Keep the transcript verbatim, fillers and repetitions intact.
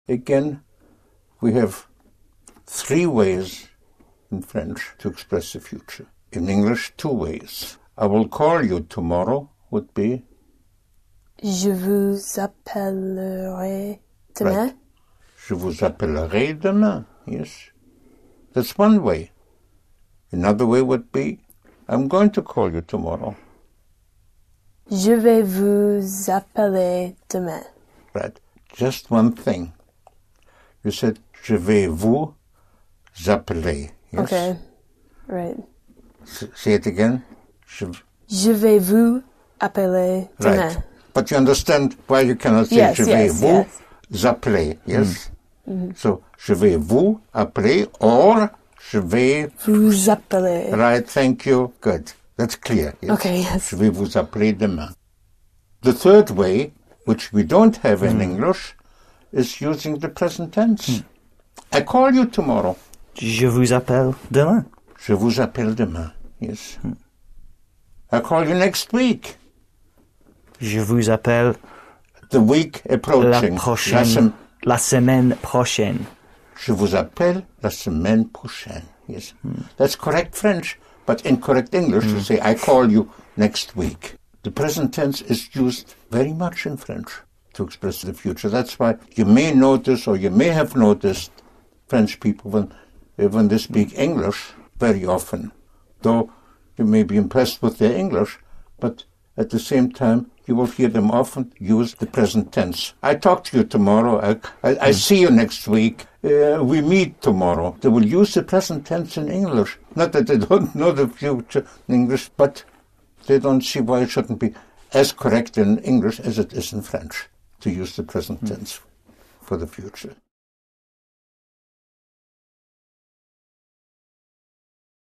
Again, we have three ways in French to express the future. In English, two ways. I will call you tomorrow would be Je vous appellerai demain. Right. Je vous appellerai demain. Yes. That's one way. Another way would be I'm going to call you tomorrow. Je vais vous appeler demain. Right. Just one thing. You said je vais vous appeler. Yes? Okay. Right. S- say it again. Je... Je vais vous appeler demain. Right. But you understand why you cannot say Yes, je vais yes, vous yes. appeler. Yes? Mm-hmm. So je vais vous appeler or je vais... Vous appeler. Right, thank you. Good. That's clear. Yes? Okay, yes. Je vais vous appeler demain. The third way, which we don't have in Mm. English, is using the present tense. Mm. I call you tomorrow. Je vous appelle demain. Je vous appelle demain. Yes. Mm. I call you next week. Je vous appelle The week approaching. la prochaine, La, sem- la semaine prochaine. Je vous appelle la semaine prochaine. Yes. Mm. That's correct French, but incorrect English to say I call you next week. The present tense is used very much in French to express the future. That's why you may notice or you may have noticed French people when, uh, when they speak English very often, though you may be impressed with their English, but at the same time you will hear them often use the present tense. I talk to you tomorrow. I, I, I see you next week. Uh, we meet tomorrow. They will use the present tense in English. Not that they don't know the future in English, but they don't see why it shouldn't be as correct in English as it is in French to use the present tense for the future.